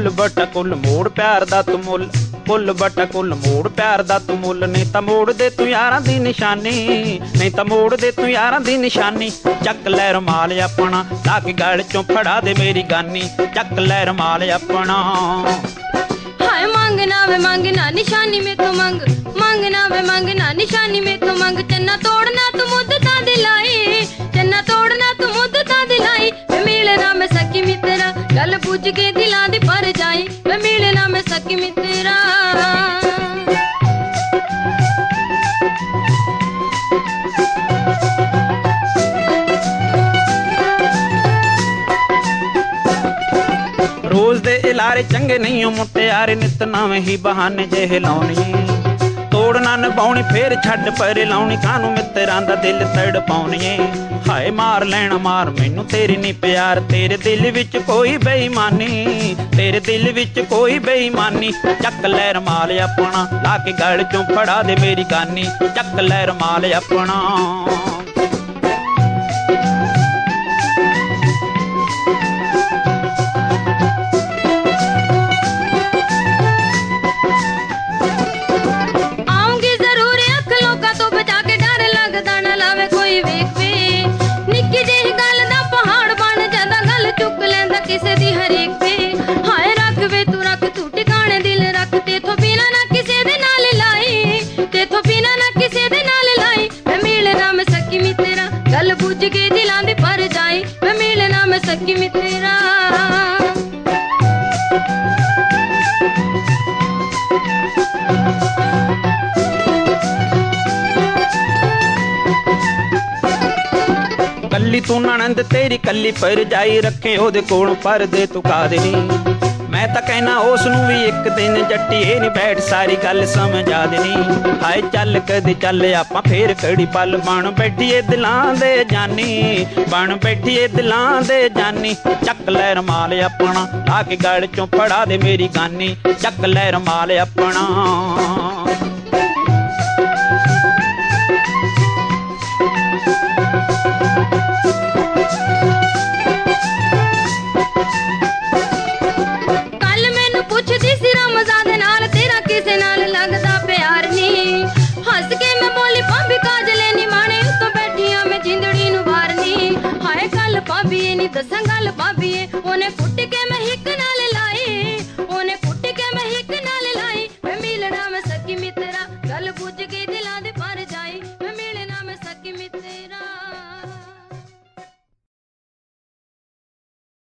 ਫੁੱਲ ਬਟਾ ਕੁੱਲ ਮੋੜ ਪਿਆਰ ਦਾ ਤੂੰ ਮੁੱਲ, ਫੁੱਲ ਬਟਾ ਕੁੱਲ ਮੋੜ ਪਿਆਰ ਦਾ ਤੂੰ ਮੁੱਲ। ਨਹੀਂ ਤਾਂ ਮੋੜ ਦੇ ਤੂੰ ਯਾਰਾਂ ਦੀ ਨਿਸ਼ਾਨੀ, ਨਹੀਂ ਤਾਂ ਮੋੜ ਦੇ ਤੂੰ ਯਾਰਾਂ ਦੀ ਨਿਸ਼ਾਨੀ। ਚੱਕ ਲੈ ਰੁਮਾਲ ਆਪਣਾ ਲਾ ਕੇ ਗਲ ਚੋਂ ਫੜਾ ਦੇ ਮੇਰੀ ਗਾਨੀ, ਚੱਕ ਲੈ ਰੁਮਾਲ ਆਪਣਾ। हाय मांगना वे मांगना निशानी में तो मंग, मांगना वे मांगना निशानी में तो मंग। चन्ना तोड़ना तू मुद्दता दिलाई, चन्ना तोड़ना तू मुद्दता दिलाई। वे मिलना मैं सकी मित्रा गल पूछ के दिलां दी पर जाई, वे मिलना मैं सकी मित्रा। रोज दे इलारे चंगे नहीं हो मुटियारे, नित नवें ही बहाने जेह लाउणी। तोड़ना निभाउणी फिर छड्ड पर लाउणी, कानू मित्रां दा दिल तड़ पाउणी। हाय मार लैना मार मैनू तेरी नी प्यार, तेरे दिल विच कोई बेईमानी, तेरे दिल विच कोई बेईमानी। चक लै रुमाल अपना ला के गल चों फड़ा दे मेरी गानी, चक लै रुमाल अपना। किसे दी हरेक पे हाय रख वे तू रख तू ठिकाने दिल रख, तेथों बिना ना किसे दे नाल लाई, तेथों बिना ना किसे दे नाल लाई। मैं मिलना मैं सकी मित्रा गल बुझ के दिलां दे पर जाई, मैं मिलना मैं सकी मित्रा। कल्ली तू ननंद तेरी कल्ली पर जाई, रखे ओदे कोल पर दे तू कादरी। मैं तां कहना उस नूं भी एक दिन जट्टी ए नी बैठ सारी गल समझा देनी। हाय चल कदे चल आपां फेर कड़ी पल, बन बैठिए दिलां दे जानी, बन बैठिए दिलां दे जानी। चक लै रुमाल अपना ला के गल चों फड़ा दे मेरी गानी, चक लै रुमाल अपना। भाभी नी दसां गल भाभी ओने कुट के मैं हिक नाल लाई, ओने कुट के मैं हिक नाल लाई। मैं मिलना मैं सकी मित्रा गल बुझ के दिलां दे पर जाई, मैं मिलना मैं सकी मित्रा।